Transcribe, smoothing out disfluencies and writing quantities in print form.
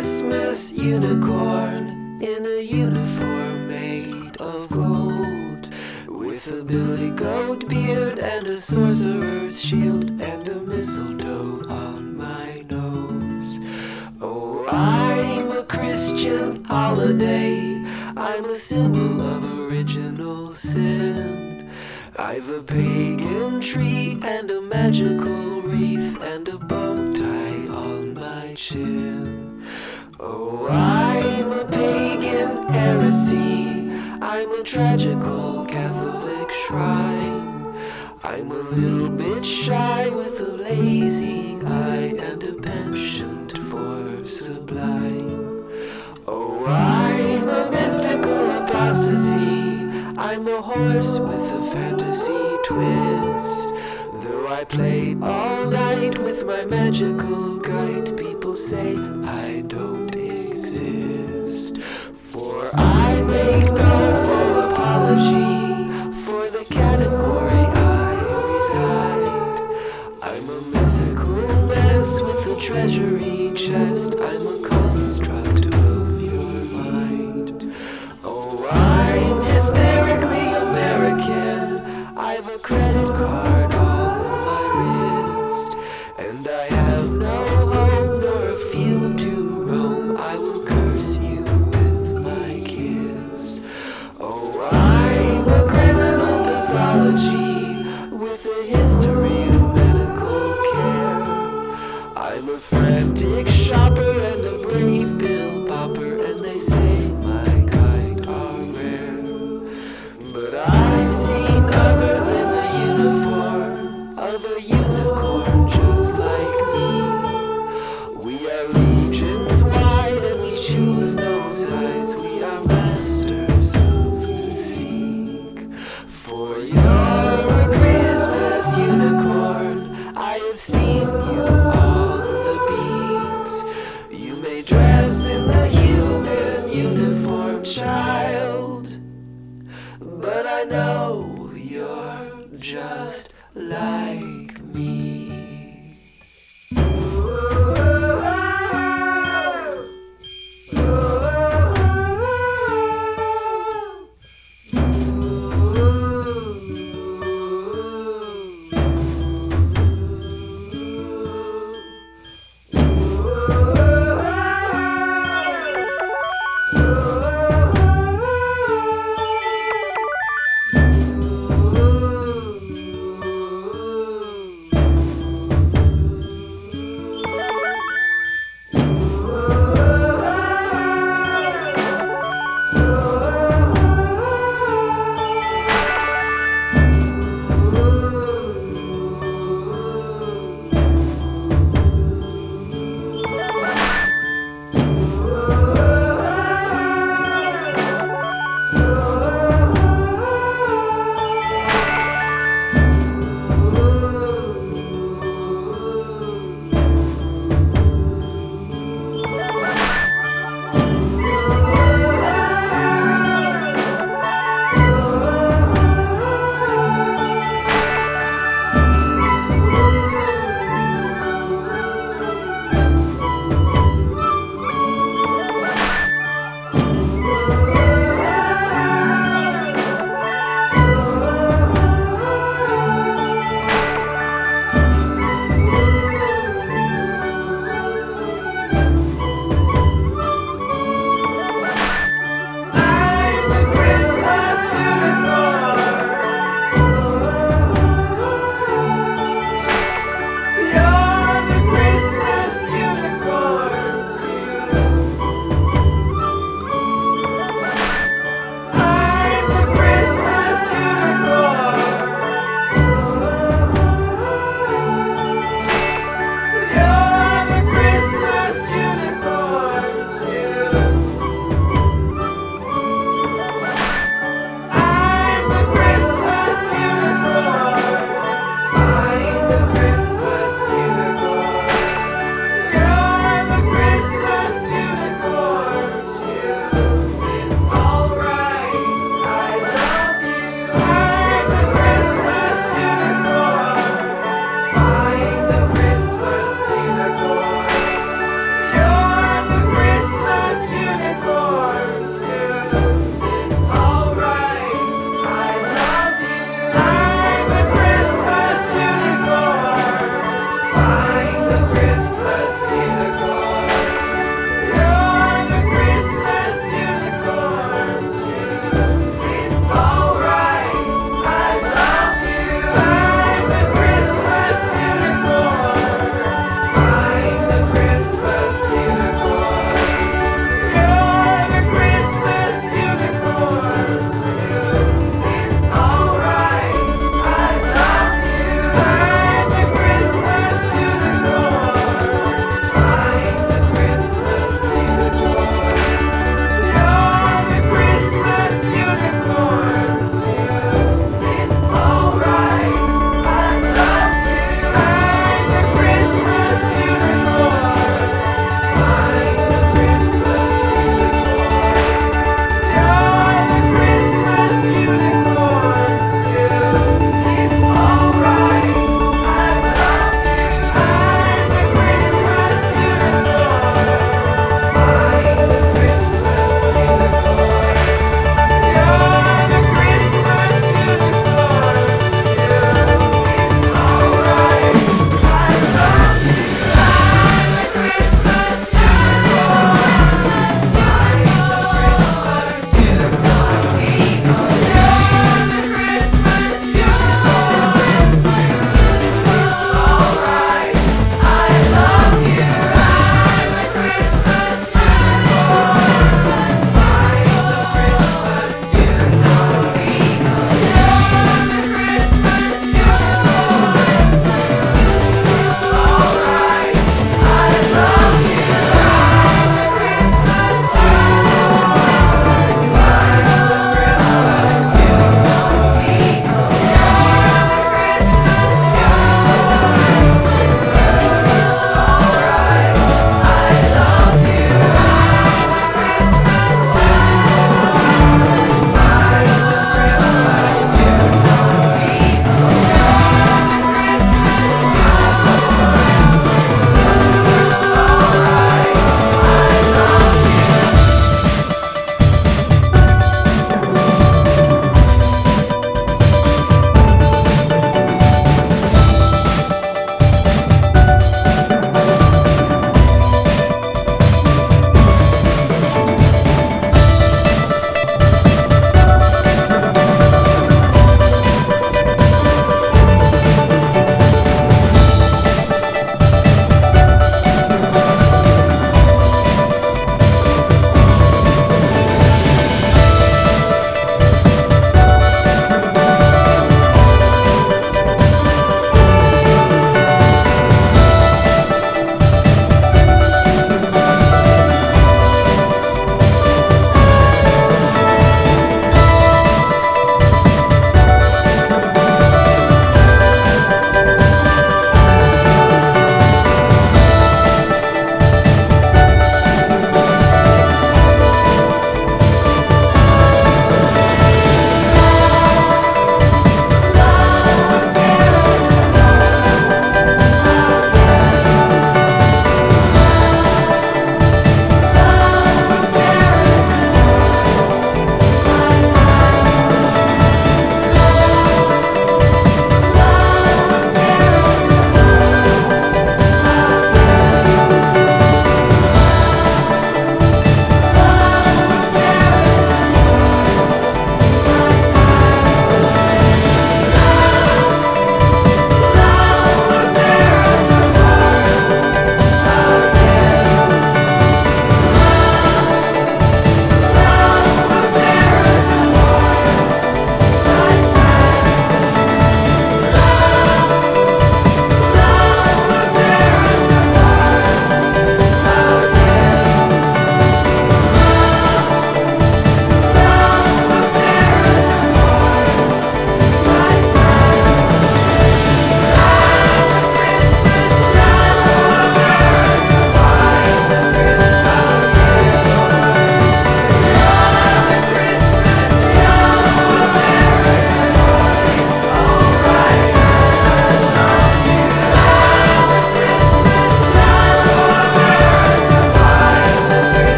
Christmas unicorn in a uniform made of gold, with a billy goat beard and a sorcerer's shield and a mistletoe on my nose. Oh, I'm a Christian holiday, I'm a symbol of original sin. I've a pagan tree and a magical wreath and a bow tie on my chin. Oh, I'm a pagan heresy, I'm a tragical Catholic shrine. I'm a little bit shy with a lazy eye and a penchant for sublime. Oh, I'm a mystical apostasy, I'm a horse with a fantasy twist. Though I play all night with my magical guide, people say I don't exist. For I make no full apology for the category I reside. I'm a mythical mess with a treasury chest, I'm a construct of your mind. Oh, I'm hysterically American, I've a credit card on my wrist, and I have no home nor a field to roam, I will curse you with my kiss. Oh, I'm a criminal pathology with a history of medical care. I'm a frantic shopper and a brave